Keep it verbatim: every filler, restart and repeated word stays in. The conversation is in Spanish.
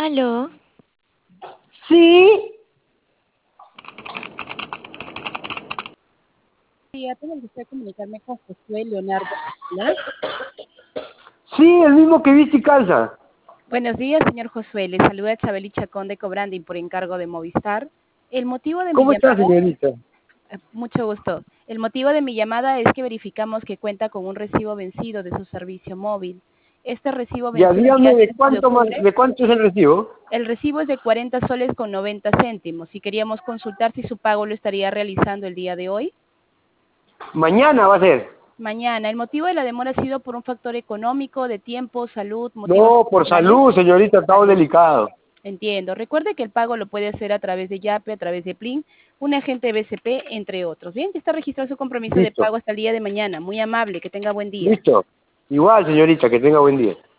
¿Aló? Sí, Sí, tengo el gusto de comunicarme con Josué Leonardo. ¿Hola? sí, el mismo que viste y calza. Buenos días, señor Josué. Le saluda Chabeli Chacón de Cobranding por encargo de Movistar. El motivo de mi ¿Cómo está, llamada, señorita? eh, mucho gusto. El motivo de mi llamada es que verificamos que cuenta con un recibo vencido de su servicio móvil. Este recibo Ya, venció el día dígame de treinta de cuánto más, octubre. de cuánto es el recibo. El recibo es de cuarenta soles con noventa céntimos y queríamos consultar si su pago lo estaría realizando el día de hoy. Mañana va a ser. Mañana. El motivo de la demora ha sido por un factor económico, de tiempo, salud, motivos No, por personales. salud, señorita, estamos Salud. delicados. Entiendo. Recuerde que el pago lo puede hacer a través de Yape, a través de Plin, un agente B C P, entre otros. Bien, ya está registrado su compromiso de Listo, pago hasta el día de mañana. Muy amable, que tenga buen día. listo. Igual, señorita, que tenga buen día.